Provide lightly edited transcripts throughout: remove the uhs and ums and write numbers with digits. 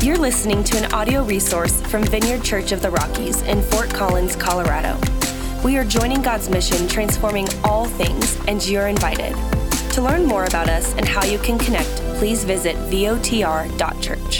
You're listening to an audio resource from Vineyard Church of the Rockies in Fort Collins, Colorado. We are joining God's mission, transforming all things, and you're invited. To learn more about us and how you can connect, please visit votr.church.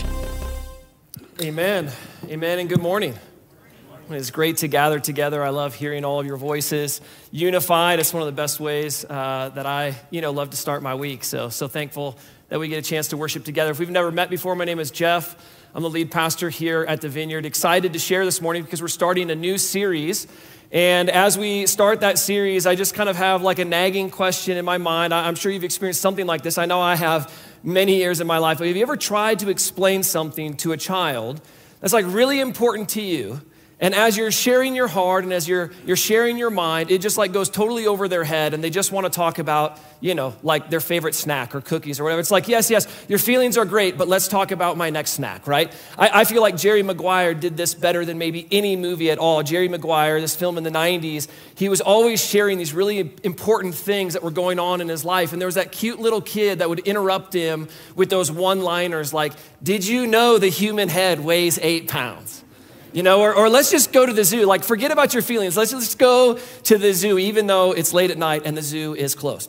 Amen. Amen, and good morning. It's great to gather together. I love hearing all of your voices unified. It's one of the best ways that I, love to start my week. So thankful that we get a chance to worship together. If we've never met before, my name is Jeff. I'm the lead pastor here at the Vineyard. Excited to share this morning because we're starting a new series. And as we start that series, I just kind of have like a nagging question in my mind. I'm sure you've experienced something like this. I know I have many years in my life. But have you ever tried to explain something to a child that's like really important to you? And as you're sharing your heart and as you're sharing your mind, it just like goes totally over their head and they just want to talk about, like their favorite snack or cookies or whatever. It's like, yes, your feelings are great, but let's talk about my next snack, right? I feel like Jerry Maguire did this better than maybe any movie at all. Jerry Maguire, this film in the 90s, he was always sharing these really important things that were going on in his life. And there was that cute little kid that would interrupt him with those one-liners like, did you know the human head weighs 8 pounds? Or let's just go to the zoo. Like, forget about your feelings. Let's just go to the zoo, even though it's late at night and the zoo is closed.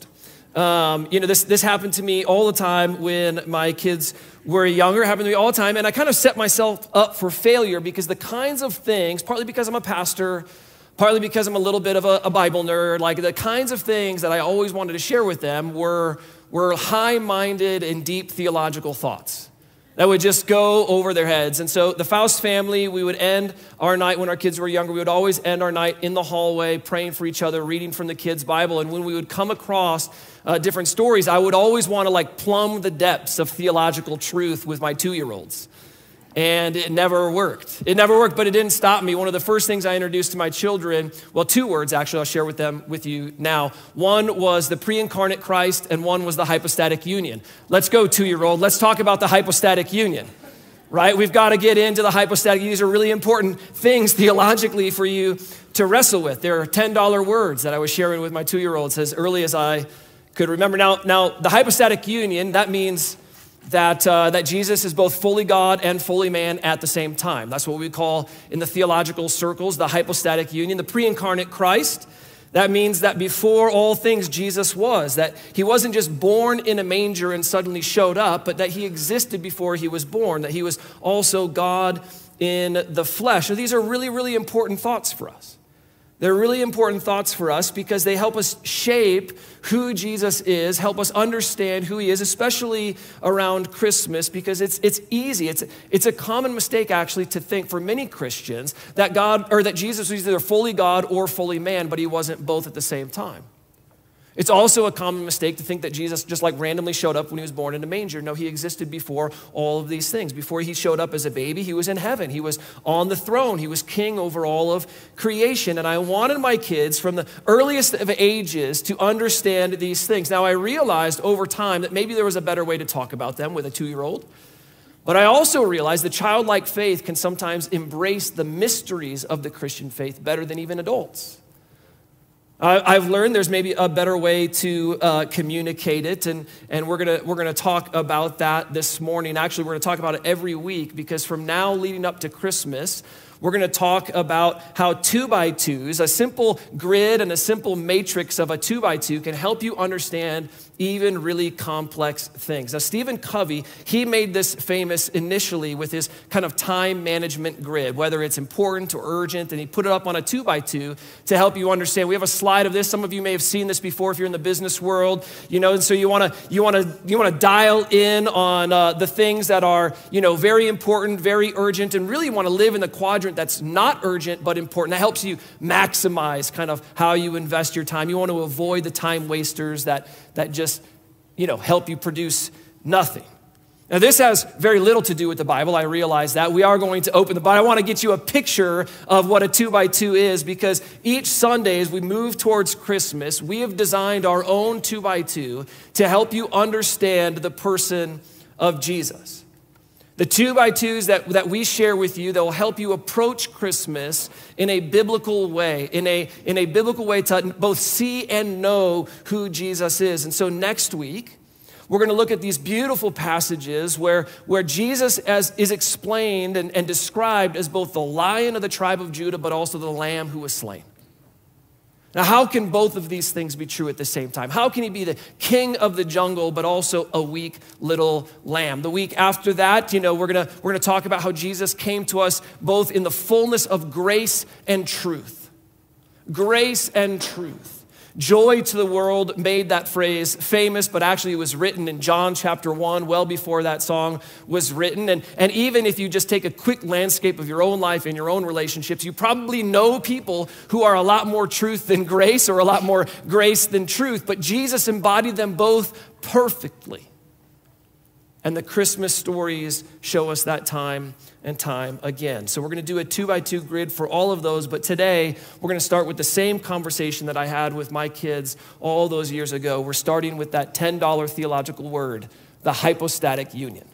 This happened to me all the time when my kids were younger. It happened to me all the time. And I kind of set myself up for failure because the kinds of things, partly because I'm a pastor, partly because I'm a little bit of a Bible nerd, like the kinds of things that I always wanted to share with them were high-minded and deep theological thoughts that would just go over their heads. And so the Faust family, we would end our night when our kids were younger, we would always end our night in the hallway, praying for each other, reading from the kids' Bible. And when we would come across different stories, I would always want to plumb the depths of theological truth with my 2-year-olds. And it never worked. But it didn't stop me. One of the first things I introduced to my children, 2 words actually, I'll share with you now. One was the pre-incarnate Christ, and one was the hypostatic union. Let's go, 2-year-old. Let's talk about the hypostatic union, right? We've got to get into the hypostatic. These are really important things theologically for you to wrestle with. There are $10 words that I was sharing with my 2-year-olds as early as I could remember. Now the hypostatic union, that means that Jesus is both fully God and fully man at the same time. That's what we call in the theological circles the hypostatic union. The pre-incarnate Christ, that means that before all things Jesus was, that he wasn't just born in a manger and suddenly showed up, but that he existed before he was born, that he was also God in the flesh. So these are really, really important thoughts for us. They're really important thoughts for us because they help us shape who Jesus is, help us understand who he is, especially around Christmas, because it's easy. It's a common mistake actually to think for many Christians that that Jesus was either fully God or fully man, but he wasn't both at the same time. It's also a common mistake to think that Jesus just randomly showed up when he was born in a manger. No, he existed before all of these things. Before he showed up as a baby, he was in heaven. He was on the throne. He was king over all of creation. And I wanted my kids from the earliest of ages to understand these things. Now, I realized over time that maybe there was a better way to talk about them with a 2-year-old. But I also realized that childlike faith can sometimes embrace the mysteries of the Christian faith better than even adults. I've learned there's maybe a better way to communicate it, and we're gonna talk about that this morning. Actually, we're gonna talk about it every week because from now leading up to Christmas, we're going to talk about how 2x2s, a simple grid and a simple matrix of a 2x2 can help you understand even really complex things. Now, Stephen Covey, he made this famous initially with his kind of time management grid, whether it's important or urgent, and he put it up on a 2x2 to help you understand. We have a slide of this. Some of you may have seen this before if you're in the business world, and so you want to dial in on the things that are, very important, very urgent, and really want to live in the quadrant that's not urgent but important. That helps you maximize kind of how you invest your time. You want to avoid the time wasters that just, help you produce nothing. Now, this has very little to do with the Bible. I realize that. We are going to open the Bible. I want to get you a picture of what a 2x2 is because each Sunday as we move towards Christmas, we have designed our own 2x2 to help you understand the person of Jesus. The 2x2s that we share with you that will help you approach Christmas in a biblical way, in a biblical way to both see and know who Jesus is. And so next week, We're going to look at these beautiful passages where Jesus is explained and described as both the Lion of the tribe of Judah, but also the Lamb who was slain. Now, how can both of these things be true at the same time? How can he be the king of the jungle, but also a weak little lamb? The week after that, we're gonna talk about how Jesus came to us both in the fullness of grace and truth. Grace and truth. Joy to the world made that phrase famous, but actually it was written in John chapter 1, well before that song was written. And even if you just take a quick landscape of your own life and your own relationships, you probably know people who are a lot more truth than grace or a lot more grace than truth, but Jesus embodied them both perfectly. And the Christmas stories show us that time and time again. So we're going to do a 2x2 grid for all of those. But today, we're going to start with the same conversation that I had with my kids all those years ago. We're starting with that $10 theological word, the hypostatic union.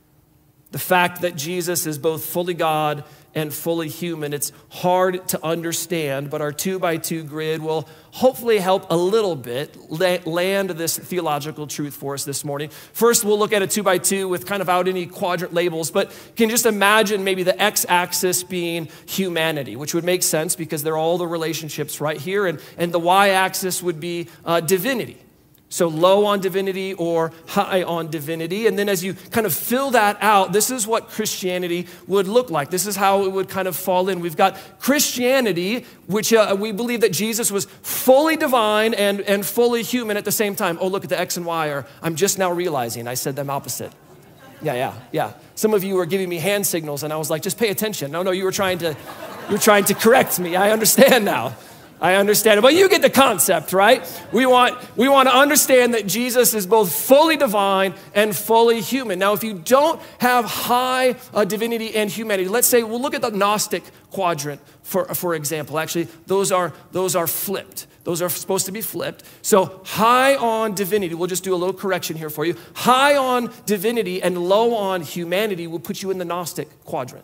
The fact that Jesus is both fully God and fully human. It's hard to understand, but our 2x2 grid will hopefully help a little bit land this theological truth for us this morning. First, we'll look at a 2x2 with kind of out any quadrant labels, but you can just imagine maybe the x-axis being humanity, which would make sense because they're all the relationships right here, and the y-axis would be divinity. So low on divinity or high on divinity. And then as you kind of fill that out, this is what Christianity would look like. This is how it would kind of fall in. We've got Christianity, which we believe that Jesus was fully divine and fully human at the same time. Oh, look at the X and Y. I'm just now realizing I said them opposite. Yeah. Some of you were giving me hand signals and I was like, just pay attention. No, you were trying to correct me. I understand now. I understand it, but you get the concept, right? We want to understand that Jesus is both fully divine and fully human. Now, if you don't have high divinity and humanity, let's say we'll look at the Gnostic quadrant for example. Actually, those are flipped. Those are supposed to be flipped. So high on divinity, we'll just do a little correction here for you. High on divinity and low on humanity will put you in the Gnostic quadrant.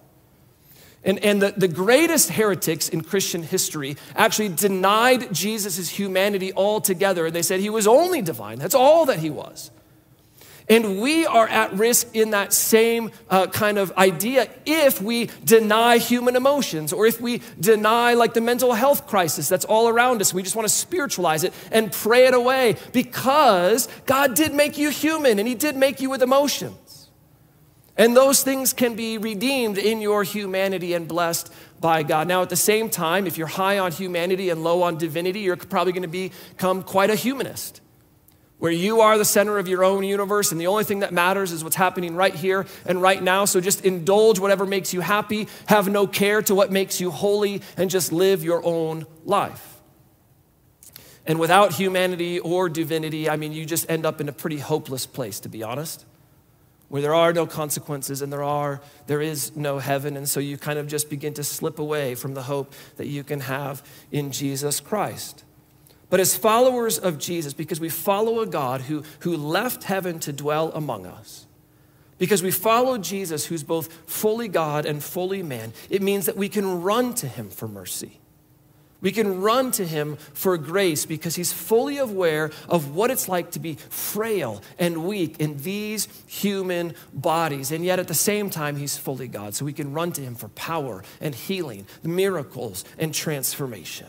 And the greatest heretics in Christian history actually denied Jesus' humanity altogether. They said he was only divine. That's all that he was. And we are at risk in that same kind of idea if we deny human emotions or if we deny like the mental health crisis that's all around us. We just want to spiritualize it and pray it away because God did make you human and he did make you with emotions. And those things can be redeemed in your humanity and blessed by God. Now, at the same time, if you're high on humanity and low on divinity, you're probably going to become quite a humanist, where you are the center of your own universe, and the only thing that matters is what's happening right here and right now. So just indulge whatever makes you happy, have no care to what makes you holy, and just live your own life. And without humanity or divinity, you just end up in a pretty hopeless place, to be honest, where there are no consequences and there is no heaven. And so you kind of just begin to slip away from the hope that you can have in Jesus Christ. But as followers of Jesus, because we follow a God who left heaven to dwell among us, because we follow Jesus who's both fully God and fully man, it means that we can run to him for mercy. We can run to him for grace because he's fully aware of what it's like to be frail and weak in these human bodies. And yet at the same time, he's fully God. So we can run to him for power and healing, miracles and transformation.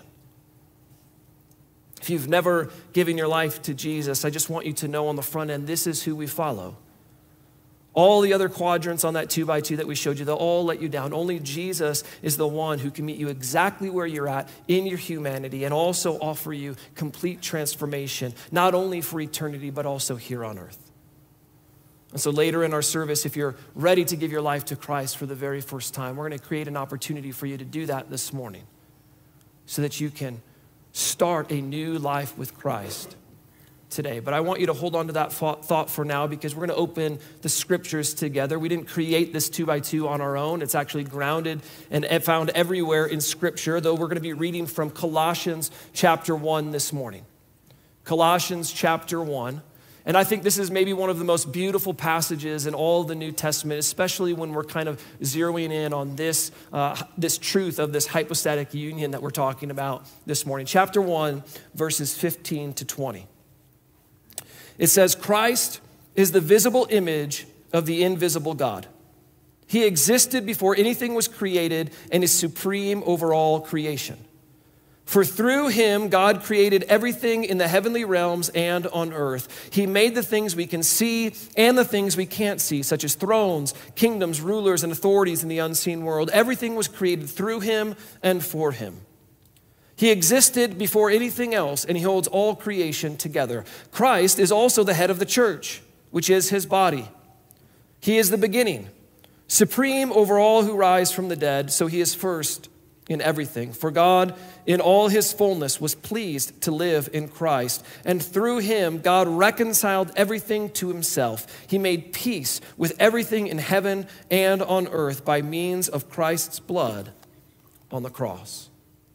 If you've never given your life to Jesus, I just want you to know on the front end, this is who we follow. All the other quadrants on that 2x2 that we showed you, they'll all let you down. Only Jesus is the one who can meet you exactly where you're at in your humanity and also offer you complete transformation, not only for eternity, but also here on earth. And so later in our service, if you're ready to give your life to Christ for the very first time, we're going to create an opportunity for you to do that this morning so that you can start a new life with Christ today. But I want you to hold on to that thought for now because we're going to open the scriptures together. We didn't create this 2x2 on our own. It's actually grounded and found everywhere in scripture, though we're going to be reading from Colossians chapter 1 this morning. Colossians chapter 1. And I think this is maybe one of the most beautiful passages in all of the New Testament, especially when we're kind of zeroing in on this truth of this hypostatic union that we're talking about this morning. Chapter 1, verses 15 to 20. It says, Christ is the visible image of the invisible God. He existed before anything was created and is supreme over all creation. For through him, God created everything in the heavenly realms and on earth. He made the things we can see and the things we can't see, such as thrones, kingdoms, rulers, and authorities in the unseen world. Everything was created through him and for him. He existed before anything else, and he holds all creation together. Christ is also the head of the church, which is his body. He is the beginning, supreme over all who rise from the dead, so he is first in everything. For God, in all his fullness, was pleased to live in Christ. And through him, God reconciled everything to himself. He made peace with everything in heaven and on earth by means of Christ's blood on the cross.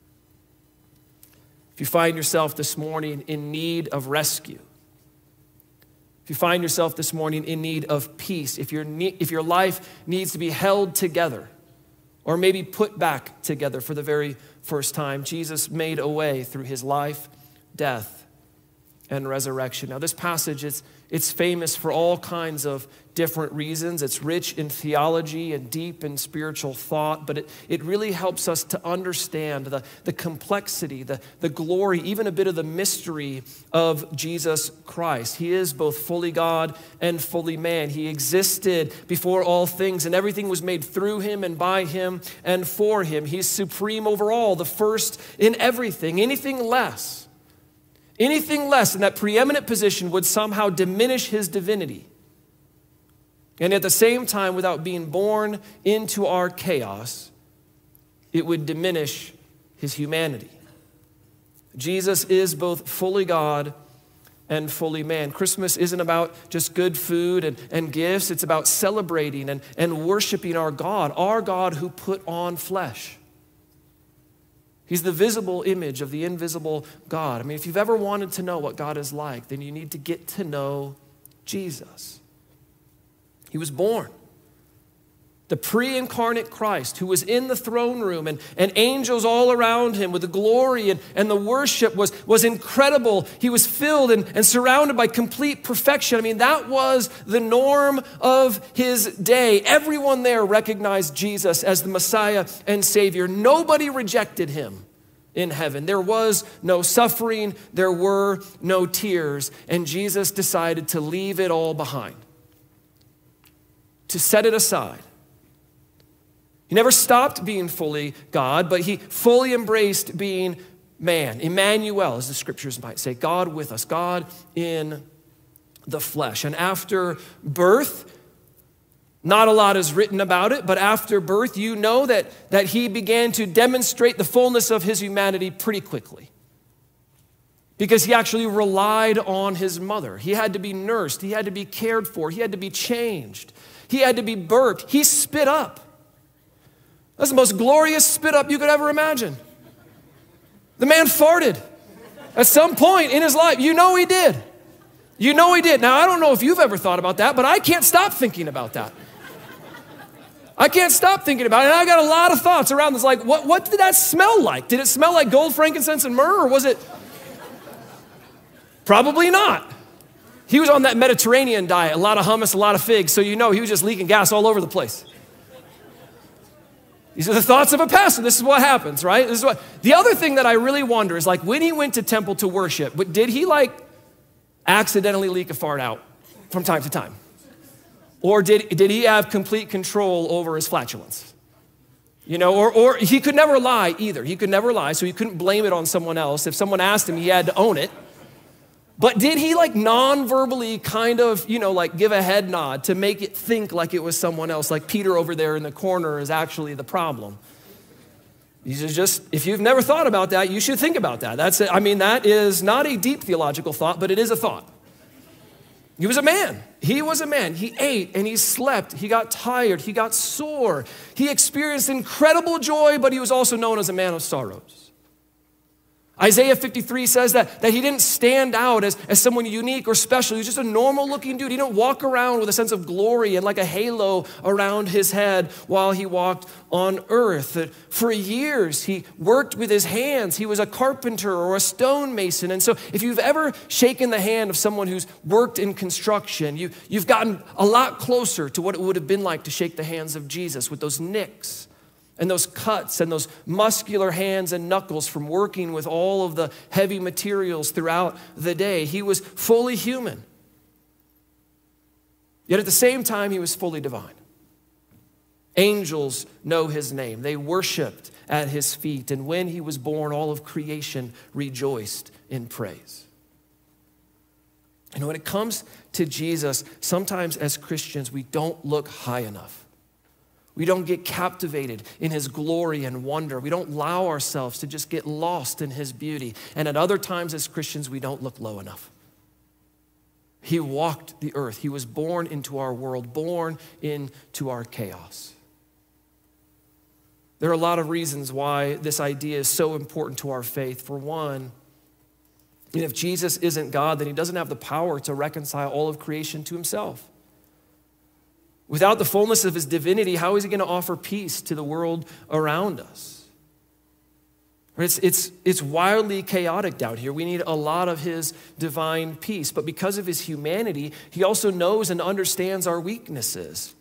If you find yourself this morning in need of rescue, if you find yourself this morning in need of peace, if your life needs to be held together, or maybe put back together for the very first time, Jesus made a way through his life, death, and resurrection. Now, this passage, it's famous for all kinds of different reasons. It's rich in theology and deep in spiritual thought, but it really helps us to understand the complexity, the glory, even a bit of the mystery of Jesus Christ. He is both fully God and fully man. He existed before all things, and everything was made through him and by him and for him. He's supreme over all, the first in everything. Anything less in that preeminent position would somehow diminish his divinity. And at the same time, without being born into our chaos, it would diminish his humanity. Jesus is both fully God and fully man. Christmas isn't about just good food and gifts. It's about celebrating and worshiping our God who put on flesh. He's the visible image of the invisible God. I mean, if you've ever wanted to know what God is like, then you need to get to know Jesus. He was born. The pre-incarnate Christ who was in the throne room and angels all around him with the glory and the worship was incredible. He was filled and surrounded by complete perfection. I mean, that was the norm of his day. Everyone there recognized Jesus as the Messiah and Savior. Nobody rejected him in heaven. There was no suffering. There were no tears. And Jesus decided to leave it all behind, to set it aside. He never stopped being fully God, but he fully embraced being man. Emmanuel, as the scriptures might say, God with us, God in the flesh. And after birth, not a lot is written about it, but after birth, you know that he began to demonstrate the fullness of his humanity pretty quickly, because he actually relied on his mother. He had to be nursed. He had to be cared for. He had to be changed. He had to be burped. He spit up. That's the most glorious spit up you could ever imagine. The man farted at some point in his life. You know he did. You know he did. Now, I don't know if you've ever thought about that, but I can't stop thinking about that. I can't stop thinking about it. And I got a lot of thoughts around this. Like, what did that smell like? Did it smell like gold, frankincense, and myrrh, or was it? Probably not. He was on that Mediterranean diet, a lot of hummus, a lot of figs, so you know he was just leaking gas all over the place. These are the thoughts of a pastor. This is what happens, right? The other thing that I really wonder is, like, when he went to temple to worship, did he accidentally leak a fart out from time to time? Or did he have complete control over his flatulence? You know, or he could never lie either. He could never lie, so he couldn't blame it on someone else. If someone asked him, he had to own it. But did he non-verbally kind of, give a head nod to make it think like it was someone else, like Peter over there in the corner is actually the problem? If you've never thought about that, you should think about that. That's it. I mean, that is not a deep theological thought, but it is a thought. He was a man. He was a man. He ate and he slept. He got tired. He got sore. He experienced incredible joy, but he was also known as a man of sorrows. Isaiah 53 says that he didn't stand out as someone unique or special. He was just a normal looking dude. He didn't walk around with a sense of glory and like a halo around his head while he walked on earth. That for years, he worked with his hands. He was a carpenter or a stonemason. And so if you've ever shaken the hand of someone who's worked in construction, you've gotten a lot closer to what it would have been like to shake the hands of Jesus with those nicks and those cuts and those muscular hands and knuckles from working with all of the heavy materials throughout the day. He was fully human. Yet at the same time, he was fully divine. Angels know his name. They worshiped at his feet. And when he was born, all of creation rejoiced in praise. And when it comes to Jesus, sometimes as Christians, we don't look high enough. We don't get captivated in his glory and wonder. We don't allow ourselves to just get lost in his beauty. And at other times as Christians, we don't look low enough. He walked the earth. He was born into our world, born into our chaos. There are a lot of reasons why this idea is so important to our faith. For one, if Jesus isn't God, then he doesn't have the power to reconcile all of creation to himself. Without the fullness of his divinity, how is he going to offer peace to the world around us? It's wildly chaotic down here. We need a lot of his divine peace. But because of his humanity, he also knows and understands our weaknesses.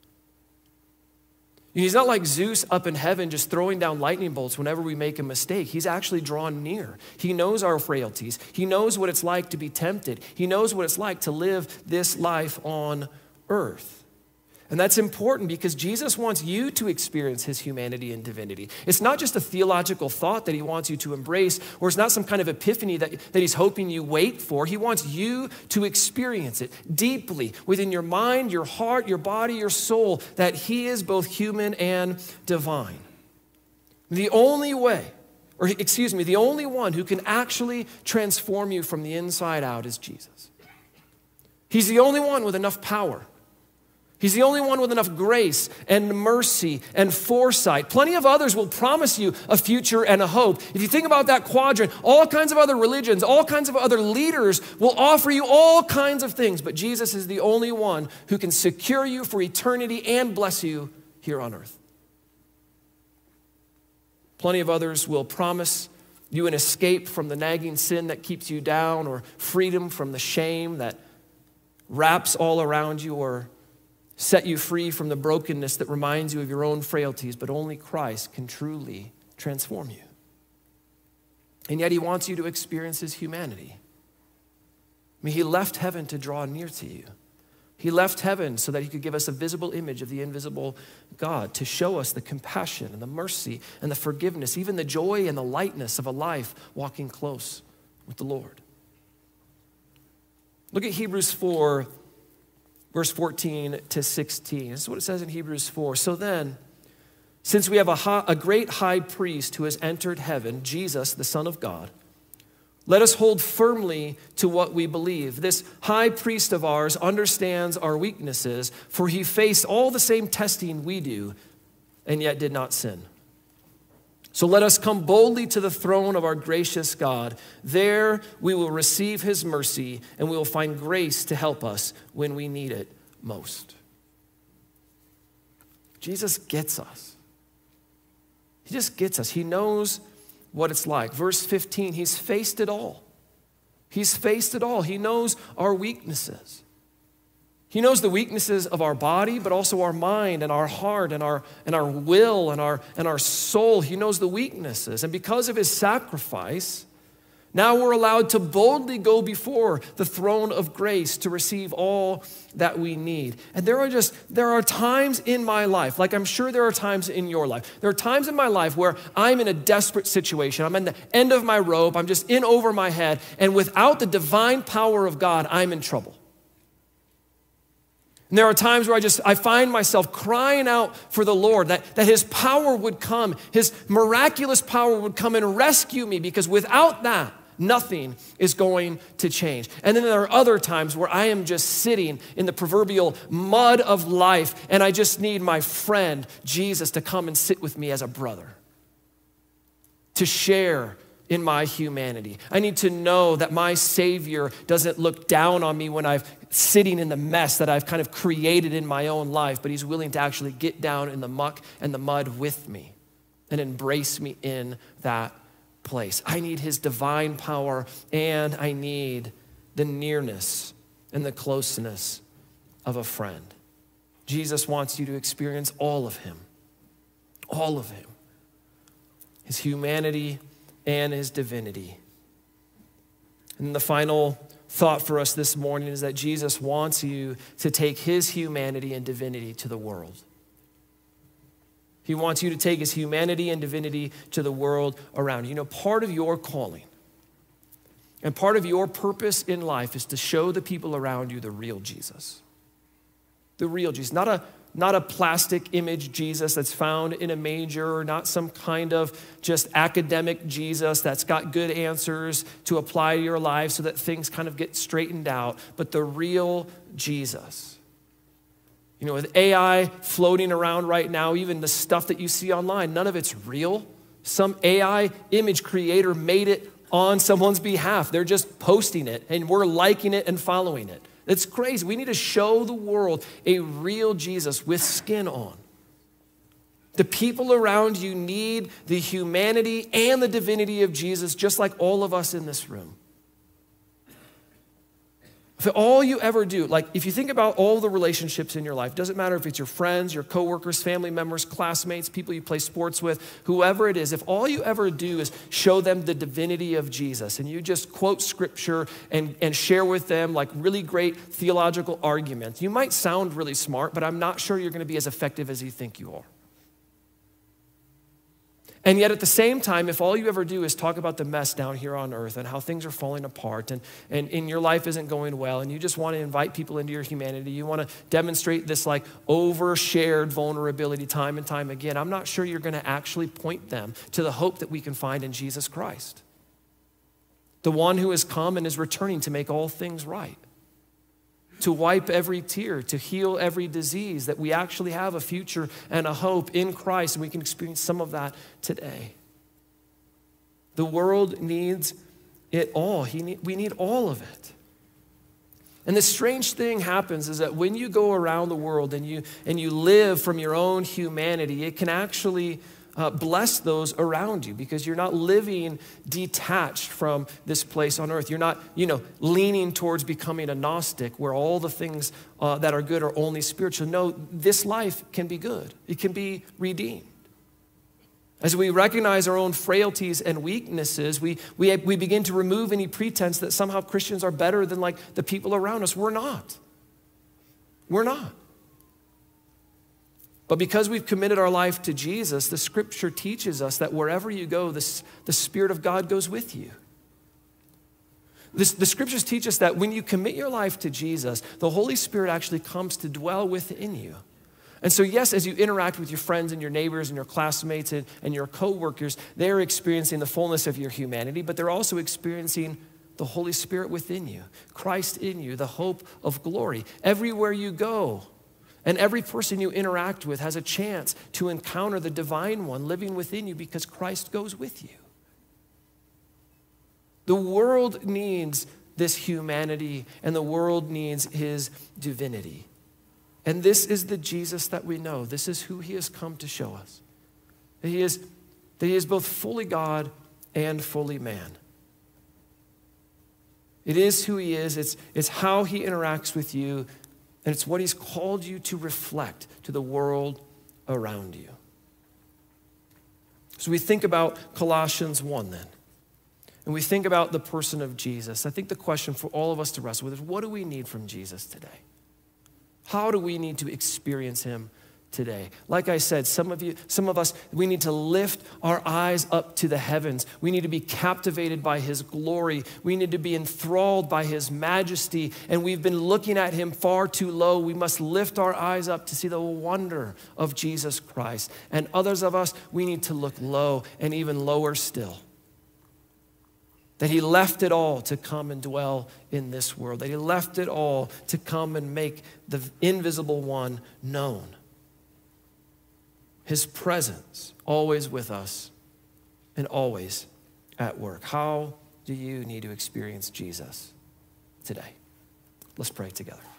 He's not like Zeus up in heaven just throwing down lightning bolts whenever we make a mistake. He's actually drawn near. He knows our frailties. He knows what it's like to be tempted. He knows what it's like to live this life on earth. And that's important because Jesus wants you to experience his humanity and divinity. It's not just a theological thought that he wants you to embrace, or it's not some kind of epiphany that he's hoping you wait for. He wants you to experience it deeply within your mind, your heart, your body, your soul, that he is both human and divine. The only one who can actually transform you from the inside out is Jesus. He's the only one with enough power. He's the only one with enough grace and mercy and foresight. Plenty of others will promise you a future and a hope. If you think about that quadrant, all kinds of other religions, all kinds of other leaders will offer you all kinds of things, but Jesus is the only one who can secure you for eternity and bless you here on earth. Plenty of others will promise you an escape from the nagging sin that keeps you down, or freedom from the shame that wraps all around you, or set you free from the brokenness that reminds you of your own frailties, but only Christ can truly transform you. And yet he wants you to experience his humanity. He left heaven to draw near to you. He left heaven so that he could give us a visible image of the invisible God, to show us the compassion and the mercy and the forgiveness, even the joy and the lightness of a life walking close with the Lord. Look at Hebrews 4, verse 14 to 16. This is what it says in Hebrews 4. So then, since we have a great high priest who has entered heaven, Jesus, the Son of God, let us hold firmly to what we believe. This high priest of ours understands our weaknesses, for he faced all the same testing we do, and yet did not sin. So let us come boldly to the throne of our gracious God. There we will receive his mercy, and we will find grace to help us when we need it most. Jesus gets us. He just gets us. He knows what it's like. Verse 15, he's faced it all. He's faced it all. He knows our weaknesses. He knows the weaknesses of our body, but also our mind and our heart and our will and our soul. He knows the weaknesses. And because of his sacrifice, now we're allowed to boldly go before the throne of grace to receive all that we need. And there are times in my life, like I'm sure there are times in your life. There are times in my life where I'm in a desperate situation. I'm at the end of my rope. I'm just in over my head. And without the divine power of God, I'm in trouble. And there are times where I find myself crying out for the Lord, that his power would come, his miraculous power would come and rescue me, because without that, nothing is going to change. And then there are other times where I am just sitting in the proverbial mud of life, and I just need my friend, Jesus, to come and sit with me as a brother, to share in my humanity. I need to know that my Savior doesn't look down on me when I'm sitting in the mess that I've kind of created in my own life, but he's willing to actually get down in the muck and the mud with me and embrace me in that place. I need his divine power, and I need the nearness and the closeness of a friend. Jesus wants you to experience all of him, his humanity and his divinity. And the final thought for us this morning is that Jesus wants you to take his humanity and divinity to the world. He wants you to take his humanity and divinity to the world around you. You know, part of your calling and part of your purpose in life is to show the people around you the real Jesus. The real Jesus, not a plastic image Jesus that's found in a manger, or not some kind of just academic Jesus that's got good answers to apply to your life so that things kind of get straightened out, but the real Jesus. You know, with AI floating around right now, even the stuff that you see online, none of it's real. Some AI image creator made it on someone's behalf. They're just posting it, and we're liking it and following it. It's crazy. We need to show the world a real Jesus with skin on. The people around you need the humanity and the divinity of Jesus, just like all of us in this room. If all you ever do, like if you think about all the relationships in your life, doesn't matter if it's your friends, your coworkers, family members, classmates, people you play sports with, whoever it is, if all you ever do is show them the divinity of Jesus and you just quote scripture and share with them like really great theological arguments, you might sound really smart, but I'm not sure you're going to be as effective as you think you are. And yet at the same time, if all you ever do is talk about the mess down here on earth and how things are falling apart and your life isn't going well and you just want to invite people into your humanity, you want to demonstrate this like overshared vulnerability time and time again, I'm not sure you're going to actually point them to the hope that we can find in Jesus Christ, the one who has come and is returning to make all things right, to wipe every tear, to heal every disease, that we actually have a future and a hope in Christ, and we can experience some of that today. The world needs it all. We need all of it. And the strange thing happens is that when you go around the world and you live from your own humanity, it can actually bless those around you, because you're not living detached from this place on earth. You're not, leaning towards becoming a Gnostic where all the things that are good are only spiritual. No, this life can be good. It can be redeemed. As we recognize our own frailties and weaknesses, we begin to remove any pretense that somehow Christians are better than like the people around us. We're not. We're not. But because we've committed our life to Jesus, the scripture teaches us that wherever you go, the Spirit of God goes with you. The scriptures teach us that when you commit your life to Jesus, the Holy Spirit actually comes to dwell within you. And so yes, as you interact with your friends and your neighbors and your classmates and your coworkers, they're experiencing the fullness of your humanity, but they're also experiencing the Holy Spirit within you, Christ in you, the hope of glory. Everywhere you go, and every person you interact with has a chance to encounter the divine one living within you because Christ goes with you. The world needs this humanity, and the world needs his divinity. And this is the Jesus that we know. This is who he has come to show us. That he is both fully God and fully man. It is who he is. It's how he interacts with you. And it's what he's called you to reflect to the world around you. So we think about Colossians 1 then. And we think about the person of Jesus. I think the question for all of us to wrestle with is, what do we need from Jesus today? How do we need to experience him today? Like I said, some of us, we need to lift our eyes up to the heavens. We need to be captivated by his glory. We need to be enthralled by his majesty. And we've been looking at him far too low. We must lift our eyes up to see the wonder of Jesus Christ. And others of us, we need to look low and even lower still. That he left it all to come and dwell in this world. That he left it all to come and make the invisible one known. His presence always with us and always at work? How do you need to experience Jesus today? Let's pray together.